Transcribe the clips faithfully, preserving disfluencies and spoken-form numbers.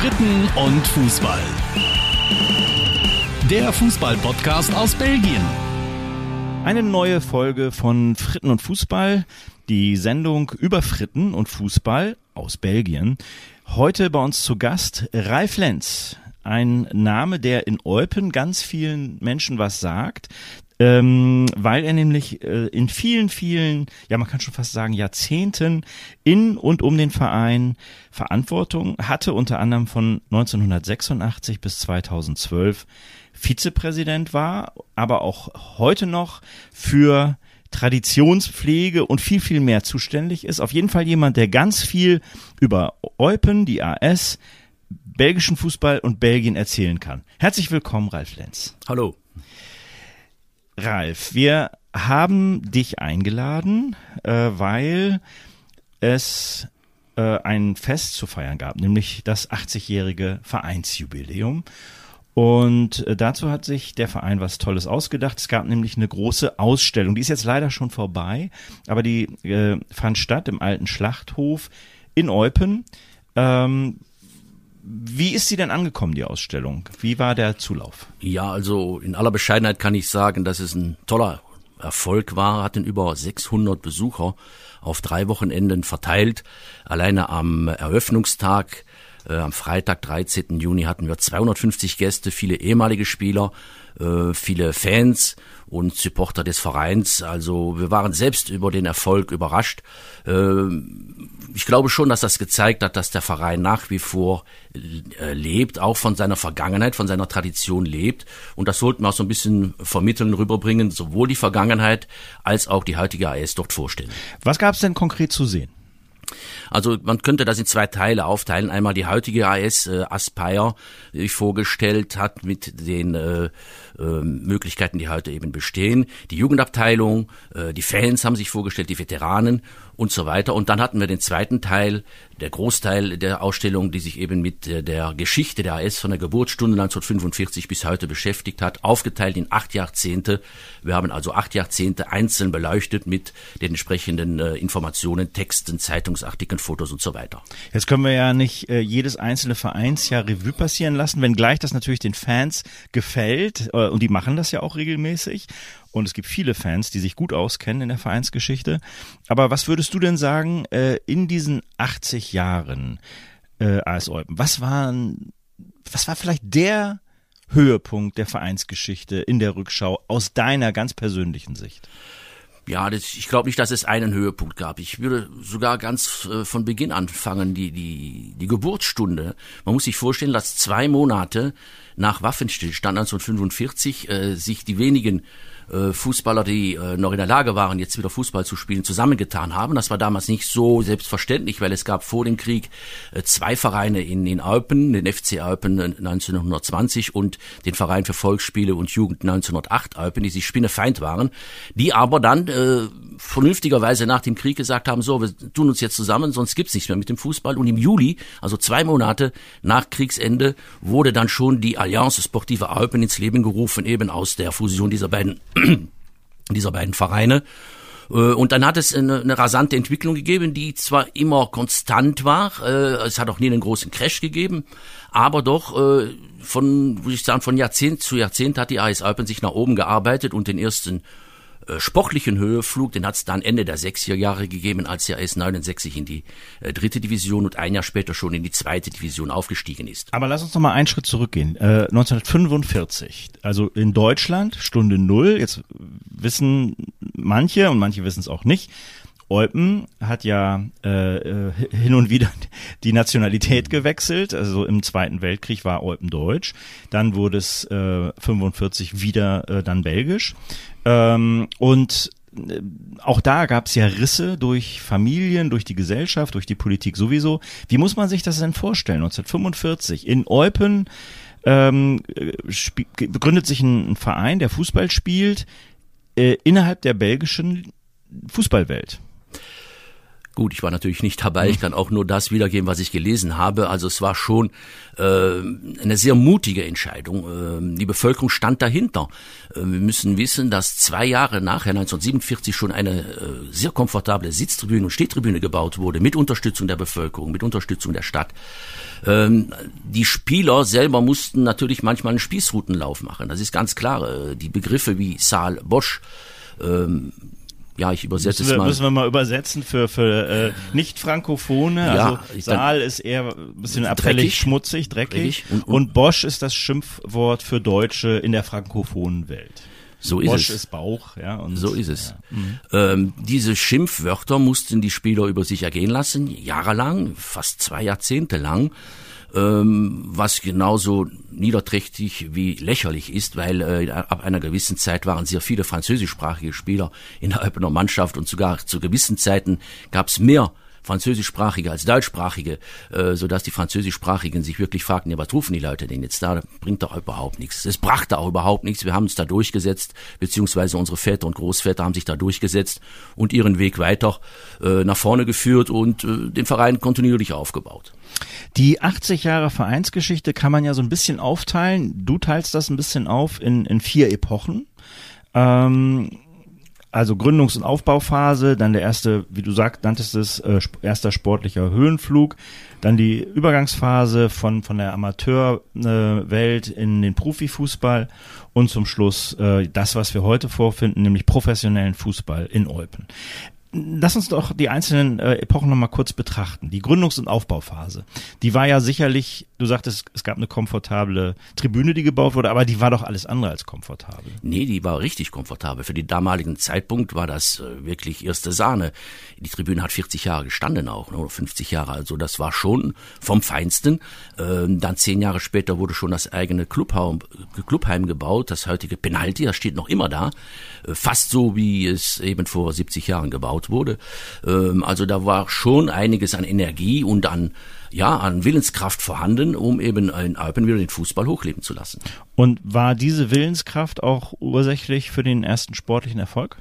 Fritten und Fußball. Der Fußball-Podcast aus Belgien. Eine neue Folge von Fritten und Fußball, die Sendung über Fritten und Fußball aus Belgien. Heute bei uns zu Gast Ralf Lenz, ein Name, der in Eupen ganz vielen Menschen was sagt, ähm, weil er nämlich äh, in vielen, vielen, ja man kann schon fast sagen Jahrzehnten in und um den Verein Verantwortung hatte, unter anderem von neunzehnhundertsechsundachtzig bis zweitausendzwölf Vizepräsident war, aber auch heute noch für Traditionspflege und viel, viel mehr zuständig ist. Auf jeden Fall jemand, der ganz viel über Eupen, die A S, belgischen Fußball und Belgien erzählen kann. Herzlich willkommen, Ralf Lenz. Hallo. Ralf, wir haben dich eingeladen, äh, weil es äh, ein Fest zu feiern gab, nämlich das achtzigjährige Vereinsjubiläum. Und äh, dazu hat sich der Verein was Tolles ausgedacht. Es gab nämlich eine große Ausstellung, die ist jetzt leider schon vorbei, aber die äh, fand statt im alten Schlachthof in Eupen. Ähm, Wie ist sie denn angekommen, die Ausstellung? Wie war der Zulauf? Ja, also in aller Bescheidenheit kann ich sagen, dass es ein toller Erfolg war. Hatten über sechshundert Besucher auf drei Wochenenden verteilt. Alleine am Eröffnungstag, äh, am Freitag, dreizehnten Juni, hatten wir zweihundertfünfzig Gäste, viele ehemalige Spieler, äh, viele Fans und Supporter des Vereins. Also wir waren selbst über den Erfolg überrascht. Äh, ich glaube schon, dass das gezeigt hat, dass der Verein nach wie vor äh, lebt, auch von seiner Vergangenheit, von seiner Tradition lebt. Und das sollten wir auch so ein bisschen vermitteln, rüberbringen, sowohl die Vergangenheit als auch die heutige A S dort vorstellen. Was gab es denn konkret zu sehen? Also man könnte das in zwei Teile aufteilen. Einmal die heutige A S, äh, Aspire, die sich vorgestellt hat mit den äh, äh, Möglichkeiten, die heute eben bestehen. Die Jugendabteilung, äh, die Fans haben sich vorgestellt, die Veteranen und so weiter. Und dann hatten wir den zweiten Teil, der Großteil der Ausstellung, die sich eben mit äh, der Geschichte der A S von der Geburtsstunde neunzehnhundertfünfundvierzig bis heute beschäftigt hat, aufgeteilt in acht Jahrzehnte. Wir haben also acht Jahrzehnte einzeln beleuchtet mit den entsprechenden äh, Informationen, Texten, Zeitungsartikeln, Fotos und so weiter. Jetzt können wir ja nicht äh, jedes einzelne Vereinsjahr Revue passieren lassen, wenngleich das natürlich den Fans gefällt, äh, und die machen das ja auch regelmäßig. Und es gibt viele Fans, die sich gut auskennen in der Vereinsgeschichte. Aber was würdest du denn sagen, äh, in diesen achtzig Jahren äh, A S Eupen, was waren, was war vielleicht der Höhepunkt der Vereinsgeschichte in der Rückschau aus deiner ganz persönlichen Sicht? Ja, das, ich glaube nicht, dass es einen Höhepunkt gab. Ich würde sogar ganz äh, von Beginn anfangen, die, die, die Geburtsstunde. Man muss sich vorstellen, dass zwei Monate nach Waffenstillstand neunzehnhundertfünfundvierzig äh, sich die wenigen äh, Fußballer, die äh, noch in der Lage waren, jetzt wieder Fußball zu spielen, zusammengetan haben. Das war damals nicht so selbstverständlich, weil es gab vor dem Krieg äh, zwei Vereine in, in Eupen, den F C Eupen neunzehnhundertzwanzig und den Verein für Volksspiele und Jugend neunzehnhundertacht Eupen, die sich spinnefeind waren, die aber dann äh, vernünftigerweise nach dem Krieg gesagt haben, so, wir tun uns jetzt zusammen, sonst gibt's nichts mehr mit dem Fußball. Und im Juli, also zwei Monate nach Kriegsende, wurde dann schon die Alliance Sportive Eupen ins Leben gerufen, eben aus der Fusion dieser beiden dieser beiden Vereine. Und dann hat es eine, eine rasante Entwicklung gegeben, die zwar immer konstant war, es hat auch nie einen großen Crash gegeben, aber doch von, würde ich sagen, von Jahrzehnt zu Jahrzehnt hat die A S Eupen sich nach oben gearbeitet und den ersten äh, sportlichen Höheflug, den hat es dann Ende der sechziger Jahre gegeben, als die A S neunundsechzig in die äh, dritte Division und ein Jahr später schon in die zweite Division aufgestiegen ist. Aber lass uns noch mal einen Schritt zurückgehen. Äh, neunzehnhundertfünfundvierzig, also in Deutschland, Stunde Null, jetzt wissen manche und manche wissen es auch nicht, Eupen hat ja äh, hin und wieder die Nationalität gewechselt, also im Zweiten Weltkrieg war Eupen deutsch, dann wurde es äh, fünfundvierzig wieder äh, dann belgisch, ähm, und äh, auch da gab es ja Risse durch Familien, durch die Gesellschaft, durch die Politik sowieso. Wie muss man sich das denn vorstellen? neunzehnhundertfünfundvierzig in Eupen ähm, sp- begründet sich ein, ein Verein, der Fußball spielt, äh, innerhalb der belgischen Fußballwelt. Gut, ich war natürlich nicht dabei, ich kann auch nur das wiedergeben, was ich gelesen habe. Also es war schon äh, eine sehr mutige Entscheidung. Äh, die Bevölkerung stand dahinter. Äh, wir müssen wissen, dass zwei Jahre nachher, neunzehnhundertsiebenundvierzig, schon eine äh, sehr komfortable Sitztribüne und Stehtribüne gebaut wurde, mit Unterstützung der Bevölkerung, mit Unterstützung der Stadt. Ähm, die Spieler selber mussten natürlich manchmal einen Spießrutenlauf machen. Das ist ganz klar. Äh, die Begriffe wie Saal, Bosch, ähm, ja, ich übersetze müssen wir, es mal. Müssen wir mal übersetzen für, für äh, Nicht-Frankophone. Ja, also Saal ist eher ein bisschen abfällig, dreckig, schmutzig, dreckig. dreckig. Und, und, und Bosch ist das Schimpfwort für Deutsche in der frankophonen Welt. So ist Bosch es. ist Bauch. Ja, und, so ist es. Ja. Mhm. Ähm, diese Schimpfwörter mussten die Spieler über sich ergehen lassen, jahrelang, fast zwei Jahrzehnte lang. Ähm, was genauso niederträchtig wie lächerlich ist, weil äh, ab einer gewissen Zeit waren sehr viele französischsprachige Spieler in der Eupener Mannschaft und sogar zu gewissen Zeiten gab es mehr französischsprachige als deutschsprachige, äh, sodass die französischsprachigen sich wirklich fragten, ja, was rufen die Leute denn jetzt da? Das bringt doch überhaupt nichts. Es brachte auch überhaupt nichts. Wir haben uns da durchgesetzt, beziehungsweise unsere Väter und Großväter haben sich da durchgesetzt und ihren Weg weiter äh, nach vorne geführt und äh, den Verein kontinuierlich aufgebaut. Die achtzig Jahre Vereinsgeschichte kann man ja so ein bisschen aufteilen. Du teilst das ein bisschen auf in, in vier Epochen. Ähm, also Gründungs- und Aufbauphase, dann der erste, wie du sagst, nanntest es, äh, erster sportlicher Höhenflug, dann die Übergangsphase von, von der Amateurwelt äh, in den Profifußball und zum Schluss äh, das, was wir heute vorfinden, nämlich professionellen Fußball in Eupen. Lass uns doch die einzelnen äh, Epochen nochmal kurz betrachten. Die Gründungs- und Aufbauphase, die war ja sicherlich, du sagtest, es gab eine komfortable Tribüne, die gebaut wurde, aber die war doch alles andere als komfortabel. Nee, die war richtig komfortabel. Für den damaligen Zeitpunkt war das äh, wirklich erste Sahne. Die Tribüne hat vierzig Jahre gestanden auch, oder fünfzig Jahre, also das war schon vom Feinsten. Ähm, dann zehn Jahre später wurde schon das eigene Clubheim, Clubheim gebaut, das heutige Penalty, das steht noch immer da, äh, fast so wie es eben vor siebzig Jahren gebaut wurde. Also da war schon einiges an Energie und an, ja, an Willenskraft vorhanden, um eben in Eupen wieder den Fußball hochleben zu lassen. Und war diese Willenskraft auch ursächlich für den ersten sportlichen Erfolg?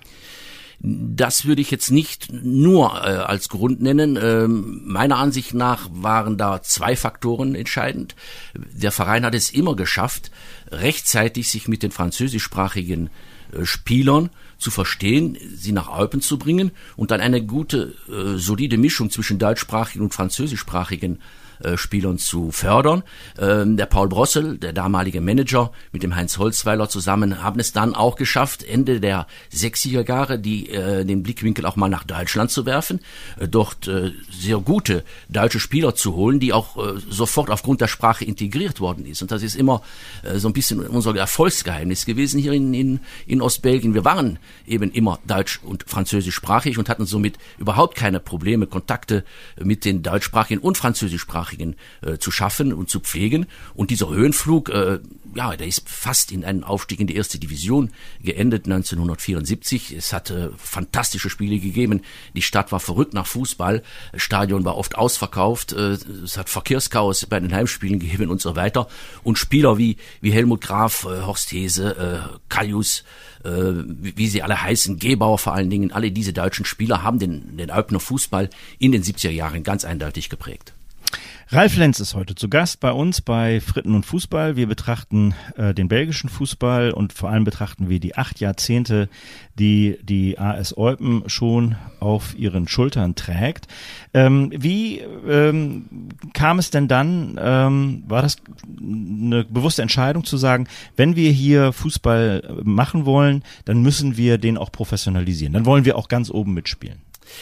Das würde ich jetzt nicht nur äh, als Grund nennen. Ähm, meiner Ansicht nach waren da zwei Faktoren entscheidend. Der Verein hat es immer geschafft, rechtzeitig sich mit den französischsprachigen äh, Spielern zu verstehen, sie nach Eupen zu bringen und dann eine gute, äh, solide Mischung zwischen deutschsprachigen und französischsprachigen äh, Spielern zu fördern. Ähm, der Paul Brossel, der damalige Manager, mit dem Heinz Holzweiler zusammen, haben es dann auch geschafft, Ende der sechziger Jahre die, äh, den Blickwinkel auch mal nach Deutschland zu werfen, äh, dort äh, sehr gute deutsche Spieler zu holen, die auch äh, sofort aufgrund der Sprache integriert worden ist. Und das ist immer äh, so ein bisschen unser Erfolgsgeheimnis gewesen hier in, in, in Ostbelgien. Wir waren eben immer deutsch- und französischsprachig und hatten somit überhaupt keine Probleme, Kontakte mit den deutschsprachigen und französischsprachigen äh, zu schaffen und zu pflegen. Und dieser Höhenflug, äh, ja, der ist fast in einen Aufstieg in die erste Division geendet, neunzehnhundertvierundsiebzig. Es hat äh, fantastische Spiele gegeben. Die Stadt war verrückt nach Fußball. Das Stadion war oft ausverkauft. Äh, es hat Verkehrschaos bei den Heimspielen gegeben und so weiter. Und Spieler wie, wie Helmut Graf, äh, Horst Hese, äh, Kalius, äh, wie, wie sie alle heißen, Gebauer vor allen Dingen, alle diese deutschen Spieler haben den, den Eupener Fußball in den siebziger Jahren ganz eindeutig geprägt. Ralf Lenz ist heute zu Gast bei uns bei Fritten und Fußball. Wir betrachten äh, den belgischen Fußball und vor allem betrachten wir die acht Jahrzehnte, die die A S Eupen schon auf ihren Schultern trägt. Ähm, wie ähm, kam es denn dann, ähm, war das eine bewusste Entscheidung zu sagen, wenn wir hier Fußball machen wollen, dann müssen wir den auch professionalisieren. Dann wollen wir auch ganz oben mitspielen.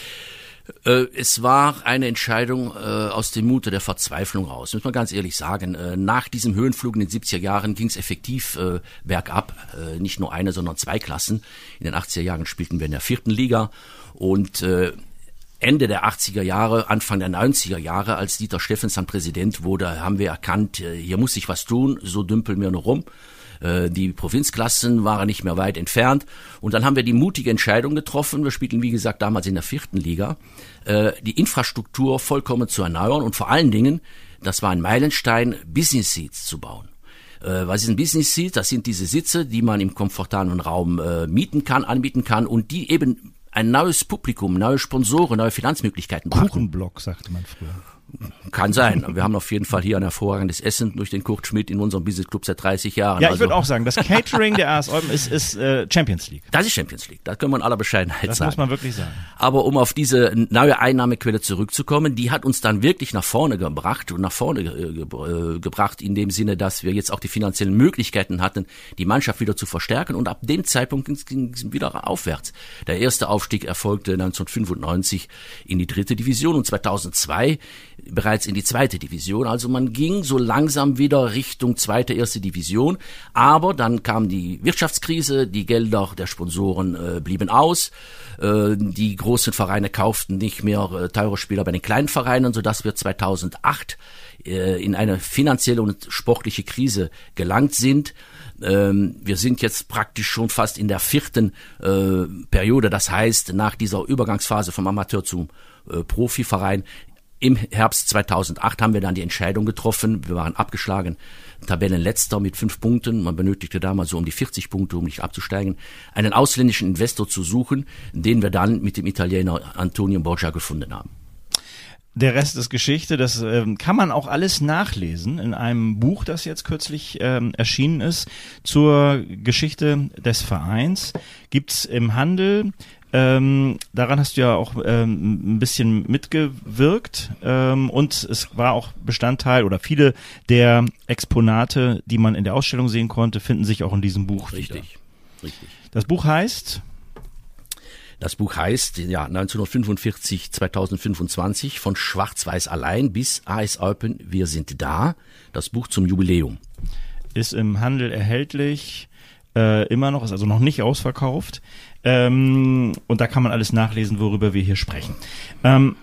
Es war eine Entscheidung äh, aus dem Mute der Verzweiflung raus, muss man ganz ehrlich sagen. Äh, nach diesem Höhenflug in den siebziger Jahren ging es effektiv äh, bergab, äh, nicht nur eine, sondern zwei Klassen. In den achtziger Jahren spielten wir in der vierten Liga und äh, Ende der achtziger Jahre, Anfang der neunziger Jahre, als Dieter Steffens Präsident wurde, haben wir erkannt, äh, hier muss sich was tun, so dümpeln wir nur rum. Die Provinzklassen waren nicht mehr weit entfernt. Und dann haben wir die mutige Entscheidung getroffen, wir spielten wie gesagt damals in der vierten Liga, die Infrastruktur vollkommen zu erneuern und vor allen Dingen, das war ein Meilenstein, Business Seats zu bauen. Was ist ein Business Seat? Das sind diese Sitze, die man im komfortablen Raum mieten kann, anbieten kann und die eben ein neues Publikum, neue Sponsoren, neue Finanzmöglichkeiten brachten. Kuchenblock, sagte man früher. Kann sein. Wir haben auf jeden Fall hier ein hervorragendes Essen durch den Kurt Schmidt in unserem Business Club seit dreißig Jahren. Ja, ich also, würde auch sagen, das Catering der A S Eupen ist, ist äh, Champions League. Das ist Champions League. Das können wir in aller Bescheidenheit das sagen. Das muss man wirklich sagen. Aber um auf diese neue Einnahmequelle zurückzukommen, die hat uns dann wirklich nach vorne gebracht und nach vorne ge- ge- gebracht in dem Sinne, dass wir jetzt auch die finanziellen Möglichkeiten hatten, die Mannschaft wieder zu verstärken, und ab dem Zeitpunkt ging es wieder aufwärts. Der erste Aufstieg erfolgte neunzehnhundertfünfundneunzig in die dritte Division und zweitausendzwei bereits in die zweite Division. Also man ging so langsam wieder Richtung zweite, erste Division. Aber dann kam die Wirtschaftskrise, die Gelder der Sponsoren äh, blieben aus. Äh, die großen Vereine kauften nicht mehr äh, teure Spieler bei den kleinen Vereinen, sodass wir zweitausendacht äh, in eine finanzielle und sportliche Krise gelangt sind. Ähm, wir sind jetzt praktisch schon fast in der vierten äh, Periode. Das heißt, nach dieser Übergangsphase vom Amateur zum äh, Profiverein im Herbst zweitausendacht haben wir dann die Entscheidung getroffen. Wir waren abgeschlagen, Tabellenletzter mit fünf Punkten. Man benötigte damals so um die vierzig Punkte, um nicht abzusteigen, einen ausländischen Investor zu suchen, den wir dann mit dem Italiener Antonio Borgia gefunden haben. Der Rest ist Geschichte, das ähm, kann man auch alles nachlesen in einem Buch, das jetzt kürzlich ähm, erschienen ist, zur Geschichte des Vereins. Gibt's im Handel. Ähm, daran hast du ja auch ähm, ein bisschen mitgewirkt, ähm, und es war auch Bestandteil, oder viele der Exponate, die man in der Ausstellung sehen konnte, finden sich auch in diesem Buch Richtig, wieder. richtig. Das Buch heißt? Das Buch heißt, ja, neunzehnhundertfünfundvierzig, zweitausendfünfundzwanzig, von Schwarz-Weiß allein bis A S Eupen, wir sind da. Das Buch zum Jubiläum. Ist im Handel erhältlich, äh, immer noch, ist also noch nicht ausverkauft. Ähm, und da kann man alles nachlesen, worüber wir hier sprechen. Ähm,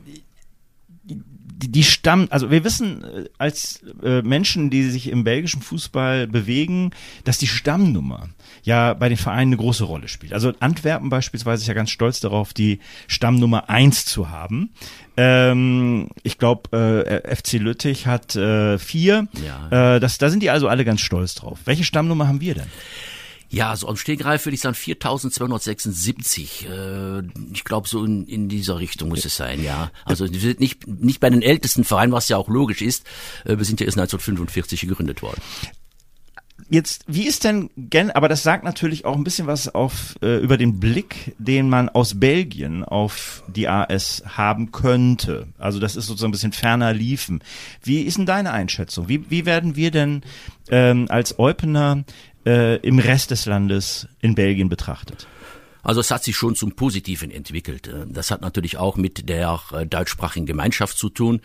die, die Stamm, also wir wissen als äh, Menschen, die sich im belgischen Fußball bewegen, dass die Stammnummer ja bei den Vereinen eine große Rolle spielt. Also Antwerpen beispielsweise ist ja ganz stolz darauf, die Stammnummer eins zu haben. Ähm, ich glaube, äh, F C Lüttich hat äh, vier. Ja. Äh, das, da sind die also alle ganz stolz drauf. Welche Stammnummer haben wir denn? Ja, so am Stegreif würde ich sagen viertausendzweihundertsechsundsiebzig. Äh, ich glaube, so in, in dieser Richtung muss es sein, ja. Also wir sind nicht, nicht bei den ältesten Vereinen, was ja auch logisch ist. Äh, wir sind ja erst neunzehnhundertfünfundvierzig gegründet worden. Jetzt, wie ist denn, gen, aber das sagt natürlich auch ein bisschen was auf äh, über den Blick, den man aus Belgien auf die A S haben könnte. Also das ist sozusagen ein bisschen ferner liefen. Wie ist denn deine Einschätzung? Wie, wie werden wir denn ähm, als Eupener äh, im Rest des Landes in Belgien betrachtet? Also es hat sich schon zum Positiven entwickelt. Das hat natürlich auch mit der deutschsprachigen Gemeinschaft zu tun.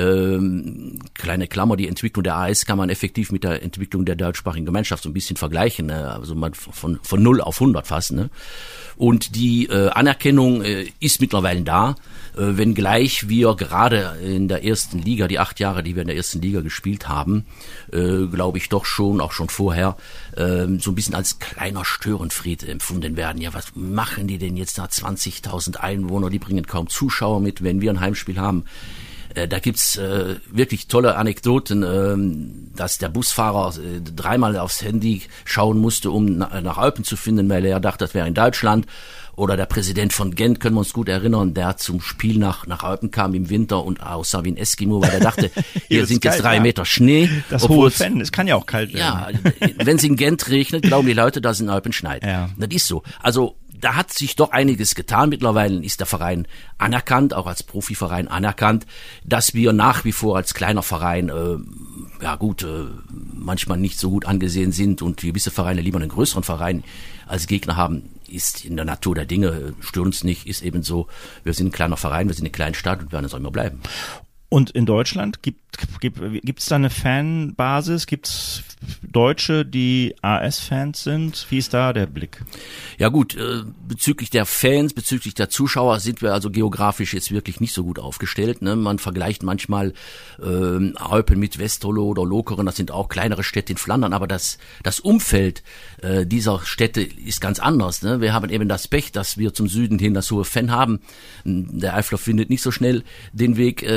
Ähm, kleine Klammer, die Entwicklung der A S kann man effektiv mit der Entwicklung der deutschsprachigen Gemeinschaft so ein bisschen vergleichen. Ne? Also man von von null auf hundert fast. Ne? Und die äh, Anerkennung äh, ist mittlerweile da, äh, wenngleich wir gerade in der ersten Liga, die acht Jahre, die wir in der ersten Liga gespielt haben, äh, glaube ich doch schon, auch schon vorher, äh, so ein bisschen als kleiner Störenfried empfunden werden. Ja, was machen die denn jetzt da? zwanzigtausend Einwohner, die bringen kaum Zuschauer mit, wenn wir ein Heimspiel haben. Äh, da gibt's äh, wirklich tolle Anekdoten, äh, dass der Busfahrer äh, dreimal aufs Handy schauen musste, um na, nach Eupen zu finden, weil er dachte, das wäre in Deutschland. Oder der Präsident von Gent, können wir uns gut erinnern, der zum Spiel nach nach Eupen kam im Winter und aussah wie ein Eskimo, weil er dachte, hier sind jetzt kalt, drei ja. Meter Schnee. Das hohe Fan, es kann ja auch kalt werden. Ja, wenn es in Gent regnet, glauben die Leute, dass es in Eupen schneit. Ja. Das ist so. Also da hat sich doch einiges getan. Mittlerweile ist der Verein anerkannt, auch als Profiverein anerkannt, dass wir nach wie vor als kleiner Verein, äh, ja gut, äh, manchmal nicht so gut angesehen sind und gewisse Vereine lieber einen größeren Verein als Gegner haben, ist in der Natur der Dinge, stört uns nicht, ist eben so, wir sind ein kleiner Verein, wir sind eine kleine Stadt und werden es auch immer bleiben. Und in Deutschland gibt gibt gibt's da eine Fanbasis? Gibt's Deutsche, die A S-Fans sind? Wie ist da der Blick? Ja gut, äh, bezüglich der Fans, bezüglich der Zuschauer sind wir also geografisch jetzt wirklich nicht so gut aufgestellt. Ne? Man vergleicht manchmal äh, Eupen mit Westerlo oder Lokeren, das sind auch kleinere Städte in Flandern, aber das das Umfeld äh, dieser Städte ist ganz anders. Ne? Wir haben eben das Pech, dass wir zum Süden hin das hohe Fan haben. Der Eifler findet nicht so schnell den Weg äh, ins Stadion.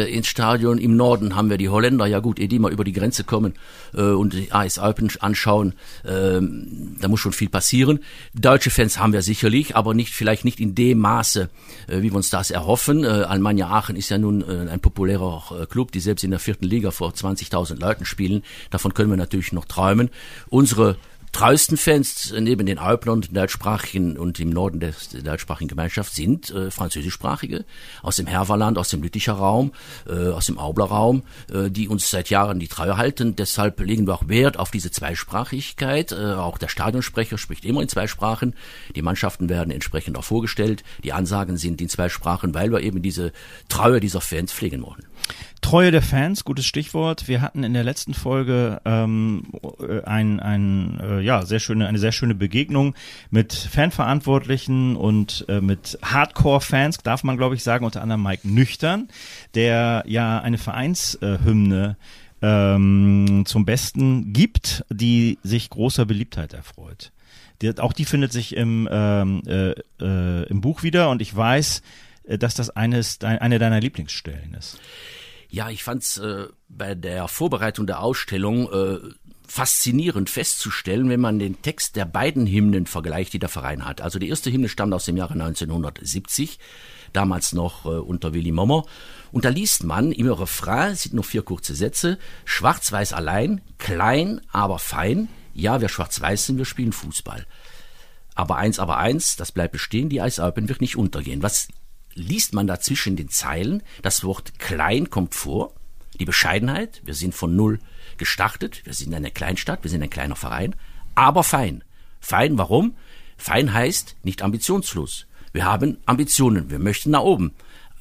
Stadion. Im Norden haben wir die Holländer, ja gut, ehe die mal über die Grenze kommen äh, und die A S Alpen anschauen, äh, da muss schon viel passieren. Deutsche Fans haben wir sicherlich, aber nicht vielleicht nicht in dem Maße, äh, wie wir uns das erhoffen. Äh, Alemannia Aachen ist ja nun äh, ein populärer äh, Club, die selbst in der vierten Liga vor zwanzigtausend Leuten spielen. Davon können wir natürlich noch träumen. Unsere treuesten Fans neben den Alpnern, den deutschsprachigen und im Norden der, der deutschsprachigen Gemeinschaft sind äh, französischsprachige aus dem Herverland, aus dem Lütticher Raum, äh, aus dem Aubler Raum, äh, die uns seit Jahren die Treue halten. Deshalb legen wir auch Wert auf diese Zweisprachigkeit. Äh, auch der Stadionsprecher spricht immer in zwei Sprachen. Die Mannschaften werden entsprechend auch vorgestellt. Die Ansagen sind in zwei Sprachen, weil wir eben diese Treue dieser Fans pflegen wollen. Treue der Fans, gutes Stichwort. Wir hatten in der letzten Folge ähm, ein, ein, äh, ja, sehr schöne, eine sehr schöne Begegnung mit Fanverantwortlichen und äh, mit Hardcore-Fans, darf man glaube ich sagen, unter anderem Mike Nüchtern, der ja eine Vereinshymne ähm, zum Besten gibt, die sich großer Beliebtheit erfreut. Die, auch die findet sich im, ähm, äh, äh, im Buch wieder und ich weiß, dass das eines, eine deiner Lieblingsstellen ist. Ja, ich fand's äh, bei der Vorbereitung der Ausstellung äh, faszinierend festzustellen, wenn man den Text der beiden Hymnen vergleicht, die der Verein hat. Also die erste Hymne stammt aus dem Jahre neunzehnhundertsiebzig, damals noch äh, unter Willy Mommer. Und da liest man im Refrain, es sind nur vier kurze Sätze, schwarz-weiß allein, klein, aber fein. Ja, wir schwarz-weiß sind, wir spielen Fußball. Aber eins, aber eins, das bleibt bestehen, die A S Alpen wird nicht untergehen. Was liest man da zwischen den Zeilen? Das Wort klein kommt vor, die Bescheidenheit, wir sind von null gestartet, wir sind eine Kleinstadt, wir sind ein kleiner Verein, aber fein. Fein, warum? Fein heißt nicht ambitionslos. Wir haben Ambitionen, wir möchten nach oben.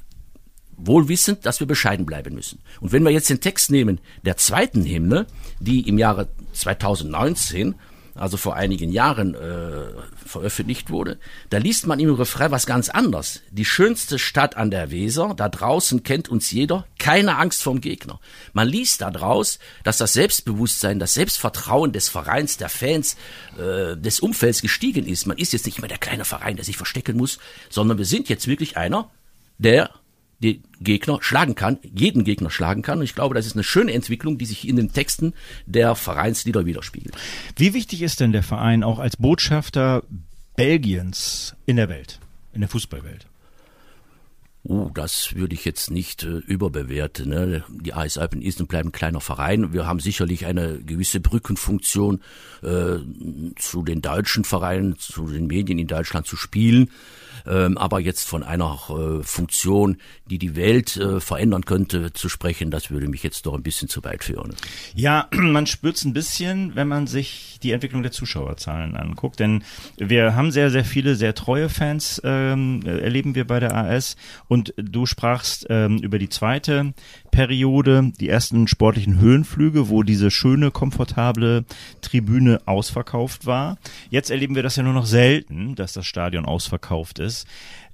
Wohl wissend, dass wir bescheiden bleiben müssen. Und wenn wir jetzt den Text nehmen der zweiten Hymne, die im Jahre zweitausendneunzehn, also vor einigen Jahren äh, veröffentlicht wurde, da liest man im Refrain was ganz anderes. Die schönste Stadt an der Weser, da draußen kennt uns jeder, keine Angst vorm Gegner. Man liest da draus, dass das Selbstbewusstsein, das Selbstvertrauen des Vereins, der Fans, äh, des Umfelds gestiegen ist. Man ist jetzt nicht mehr der kleine Verein, der sich verstecken muss, sondern wir sind jetzt wirklich einer, der den Gegner schlagen kann, jeden Gegner schlagen kann. Und ich glaube, das ist eine schöne Entwicklung, die sich in den Texten der Vereinslieder widerspiegelt. Wie wichtig ist denn der Verein auch als Botschafter Belgiens in der Welt, in der Fußballwelt? Oh, das würde ich jetzt nicht äh, überbewerten. Ne? Die A S Alpen ist und bleibt ein kleiner Verein. Wir haben sicherlich eine gewisse Brückenfunktion äh, zu den deutschen Vereinen, zu den Medien in Deutschland zu spielen. Ähm, aber jetzt von einer äh, Funktion, die die Welt äh, verändern könnte, zu sprechen, das würde mich jetzt doch ein bisschen zu weit führen. Ja, man spürt's ein bisschen, wenn man sich die Entwicklung der Zuschauerzahlen anguckt, denn wir haben sehr, sehr viele sehr treue Fans, ähm, erleben wir bei der A S, und du sprachst ähm, über die zweite Periode, die ersten sportlichen Höhenflüge, wo diese schöne, komfortable Tribüne ausverkauft war. Jetzt erleben wir das ja nur noch selten, dass das Stadion ausverkauft ist.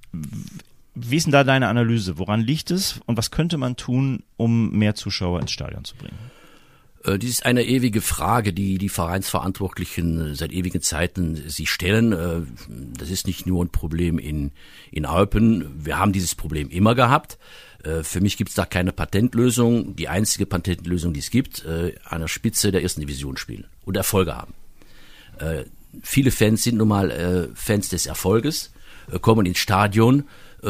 Wie ist denn da deine Analyse? Woran liegt es und was könnte man tun, um mehr Zuschauer ins Stadion zu bringen? Dies ist eine ewige Frage, die die Vereinsverantwortlichen seit ewigen Zeiten sich stellen. Das ist nicht nur ein Problem in, in Alpen. Wir haben dieses Problem immer gehabt. Für mich gibt es da keine Patentlösung. Die einzige Patentlösung, die es gibt, an der Spitze der ersten Division spielen und Erfolge haben. Viele Fans sind nun mal Fans des Erfolges, kommen ins Stadion,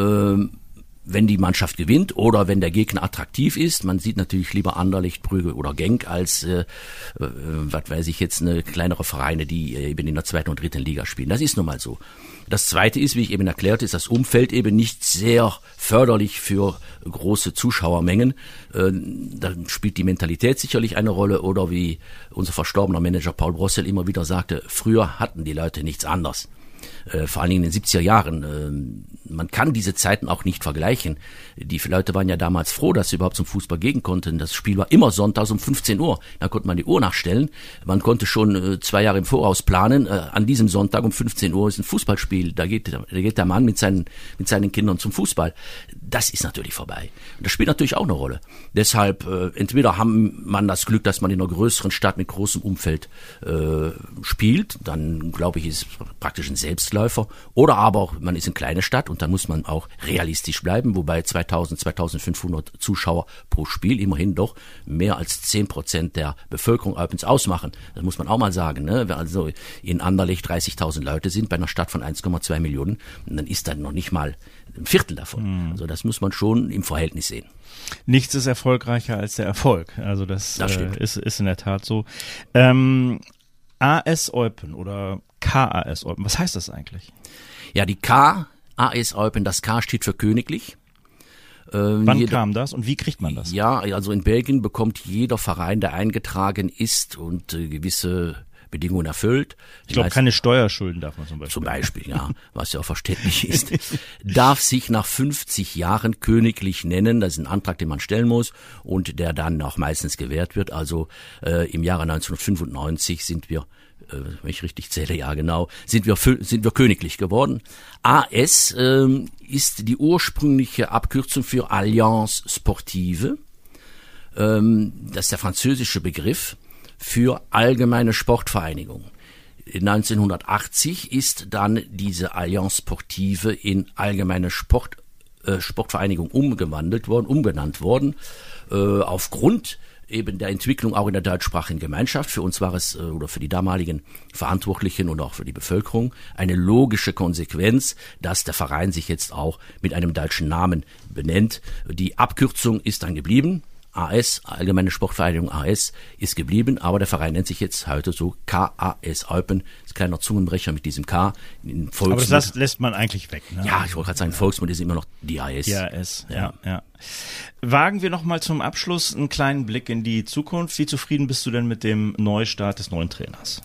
wenn die Mannschaft gewinnt oder wenn der Gegner attraktiv ist. Man sieht natürlich lieber Anderlecht, Brügge oder Genk als, äh, äh, was weiß ich jetzt, eine kleinere Vereine, die eben in der zweiten und dritten Liga spielen. Das ist nun mal so. Das Zweite ist, wie ich eben erklärte, ist das Umfeld eben nicht sehr förderlich für große Zuschauermengen. Äh, da spielt die Mentalität sicherlich eine Rolle oder wie unser verstorbener Manager Paul Brossel immer wieder sagte, früher hatten die Leute nichts anderes. Äh, vor allen Dingen in den siebziger Jahren. Äh, man kann diese Zeiten auch nicht vergleichen. Die Leute waren ja damals froh, dass sie überhaupt zum Fußball gehen konnten. Das Spiel war immer sonntags um fünfzehn Uhr. Da konnte man die Uhr nachstellen. Man konnte schon äh, zwei Jahre im Voraus planen. Äh, an diesem Sonntag um fünfzehn Uhr ist ein Fußballspiel. Da geht, da geht der Mann mit seinen, mit seinen Kindern zum Fußball. das ist natürlich vorbei. Und das spielt natürlich auch eine Rolle. Deshalb, äh, entweder haben man das Glück, dass man in einer größeren Stadt mit großem Umfeld äh, spielt, dann glaube ich, ist es praktisch ein Selbstläufer. Oder aber auch, man ist eine kleine Stadt und dann muss man auch realistisch bleiben, wobei zweitausend, zweitausendfünfhundert Zuschauer pro Spiel immerhin doch mehr als zehn Prozent der Bevölkerung Eupens ausmachen. Das muss man auch mal sagen. Ne? Wenn also in Anderlecht dreißigtausend Leute sind bei einer Stadt von eins Komma zwei Millionen, dann ist dann noch nicht mal ein Viertel davon. Mhm. Also das muss man schon im Verhältnis sehen. Nichts ist erfolgreicher als der Erfolg. Also das, das äh, ist, ist in der Tat so. Ähm, A S Eupen oder K A S Eupen, was heißt das eigentlich? Ja, die K A S Eupen, das K steht für königlich. Ähm, Wann jeder, kam das und wie kriegt man das? Ja, also in Belgien bekommt jeder Verein, der eingetragen ist und äh, gewisse Bedingungen erfüllt. Ich glaube, keine Steuerschulden darf man zum Beispiel. Zum Beispiel, ja, was ja auch verständlich ist. Darf sich nach fünfzig Jahren königlich nennen. Das ist ein Antrag, den man stellen muss und der dann auch meistens gewährt wird. Also äh, im Jahre neunzehnhundertfünfundneunzig sind wir, äh, wenn ich richtig zähle, ja genau, sind wir sind wir königlich geworden. A S äh, ist die ursprüngliche Abkürzung für Alliance Sportive. Ähm, das ist der französische Begriff für allgemeine Sportvereinigung. neunzehnhundertachtzig ist dann diese Alliance Sportive in allgemeine Sport, äh, Sportvereinigung umgewandelt worden, umbenannt worden, äh, aufgrund eben der Entwicklung auch in der deutschsprachigen Gemeinschaft. Für uns war es, äh, oder für die damaligen Verantwortlichen und auch für die Bevölkerung, eine logische Konsequenz, dass der Verein sich jetzt auch mit einem deutschen Namen benennt. Die Abkürzung ist dann geblieben. A S, Allgemeine Sportvereinigung A S, ist geblieben, aber der Verein nennt sich jetzt heute so K A S Eupen. Das ist ein kleiner Zungenbrecher mit diesem K. In aber das lässt man eigentlich weg, ne? Ja, ich wollte gerade sagen, Volksmund ist immer noch die A S. Die A S, ja, ja. ja. Wagen wir nochmal zum Abschluss einen kleinen Blick in die Zukunft. Wie zufrieden bist du denn mit dem Neustart des neuen Trainers?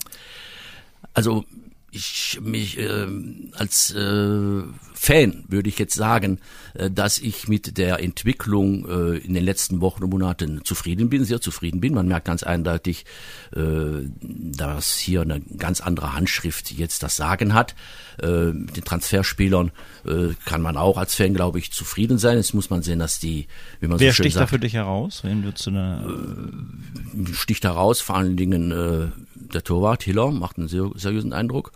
Also, ich mich äh, als äh, Fan würde ich jetzt sagen, äh, dass ich mit der Entwicklung äh, in den letzten Wochen und Monaten zufrieden bin, sehr zufrieden bin. Man merkt ganz eindeutig, äh, dass hier eine ganz andere Handschrift jetzt das Sagen hat. Äh, mit den Transferspielern äh, kann man auch als Fan, glaube ich, zufrieden sein. Jetzt muss man sehen, dass die, wie man Wer so schön sticht sagt, da für dich heraus? Wen würdest du eine äh, sticht heraus, vor allen Dingen äh, der Torwart Hiller macht einen sehr seriösen Eindruck.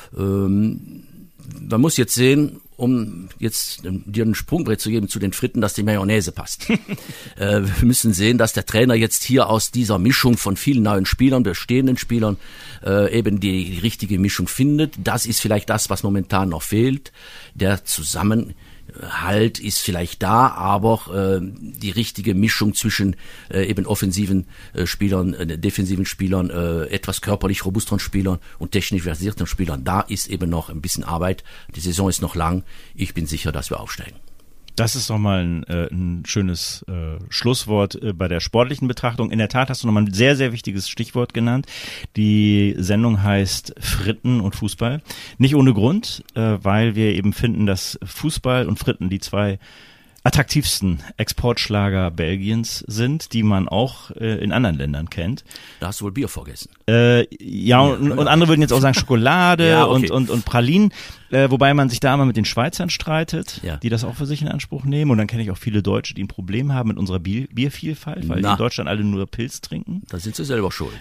Ähm, man muss jetzt sehen, um jetzt dir ein Sprungbrett zu geben zu den Fritten, dass die Mayonnaise passt. äh, wir müssen sehen, dass der Trainer jetzt hier aus dieser Mischung von vielen neuen Spielern, bestehenden Spielern, äh, eben die, die richtige Mischung findet. Das ist vielleicht das, was momentan noch fehlt. Der Zusammenhalt ist vielleicht da, aber äh, die richtige Mischung zwischen äh, eben offensiven äh, Spielern, äh, defensiven Spielern, äh, etwas körperlich robusteren Spielern und technisch versierten Spielern, da ist eben noch ein bisschen Arbeit. Die Saison ist noch lang. Ich bin sicher, dass wir aufsteigen. Das ist nochmal ein, äh, ein schönes äh, Schlusswort äh, bei der sportlichen Betrachtung. In der Tat hast du nochmal ein sehr, sehr wichtiges Stichwort genannt. Die Sendung heißt Fritten und Fußball. Nicht ohne Grund, äh, weil wir eben finden, dass Fußball und Fritten die zwei attraktivsten Exportschlager Belgiens sind, die man auch äh, in anderen Ländern kennt. Da hast du wohl Bier vergessen. Äh, ja, ja und, und andere würden jetzt auch sagen Schokolade ja, okay. und, und, und Pralinen, äh, wobei man sich da immer mit den Schweizern streitet, ja. die das auch für sich in Anspruch nehmen. Und dann kenne ich auch viele Deutsche, die ein Problem haben mit unserer Bier, Biervielfalt, weil Na. die in Deutschland alle nur Pilz trinken. Da sind sie selber schuld.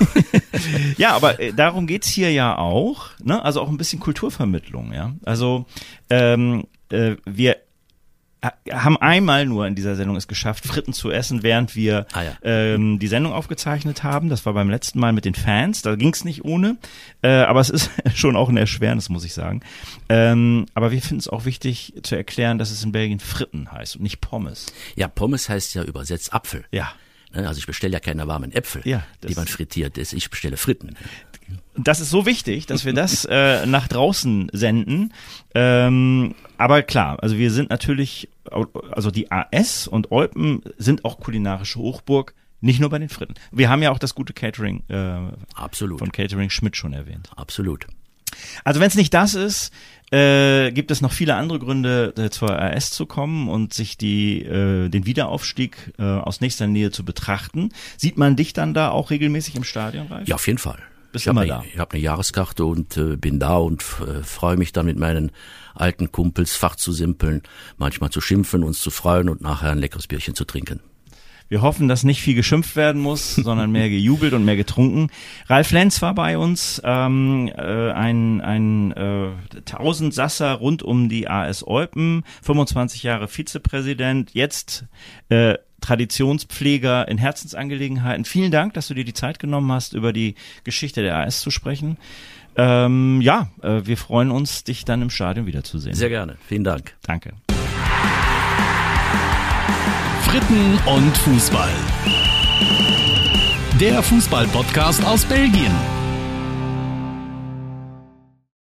Ja, aber äh, darum geht's hier ja auch, ne? Also auch ein bisschen Kulturvermittlung, ja. Also ähm, äh, wir haben einmal nur in dieser Sendung es geschafft, Fritten zu essen, während wir ah, ja. ähm, die Sendung aufgezeichnet haben. Das war beim letzten Mal mit den Fans, da ging's nicht ohne, äh, aber es ist schon auch ein Erschwernis, muss ich sagen. Ähm, aber wir finden es auch wichtig zu erklären, dass es in Belgien Fritten heißt und nicht Pommes. Ja, Pommes heißt ja übersetzt Apfel. Ja. Also ich bestelle ja keine warmen Äpfel, ja, die man frittiert ist. Ich bestelle Fritten. Das ist so wichtig, dass wir das äh, nach draußen senden. Ähm, aber klar, also wir sind natürlich, also die A S und Eupen sind auch kulinarische Hochburg, nicht nur bei den Fritten. Wir haben ja auch das gute Catering äh, Absolut. von Catering Schmidt schon erwähnt. Absolut. Also wenn es nicht das ist, äh, gibt es noch viele andere Gründe, äh, zur A S zu kommen und sich die äh, den Wiederaufstieg äh, aus nächster Nähe zu betrachten. Sieht man dich dann da auch regelmäßig im Stadion, Ralf? Ja, auf jeden Fall. bist ich immer eine, da. Ich habe eine Jahreskarte und äh, bin da und äh, freue mich dann mit meinen alten Kumpels Fach zu simpeln, manchmal zu schimpfen, uns zu freuen und nachher ein leckeres Bierchen zu trinken. Wir hoffen, dass nicht viel geschimpft werden muss, sondern mehr gejubelt und mehr getrunken. Ralf Lenz war bei uns, ähm, äh, ein, ein äh, Tausendsasser rund um die A S Eupen, fünfundzwanzig Jahre Vizepräsident, jetzt äh, Traditionspfleger in Herzensangelegenheiten. Vielen Dank, dass du dir die Zeit genommen hast, über die Geschichte der A S zu sprechen. Ähm, ja, äh, wir freuen uns, dich dann im Stadion wiederzusehen. Sehr gerne, vielen Dank. Danke. Fritten und Fußball. Der Fußball-Podcast aus Belgien.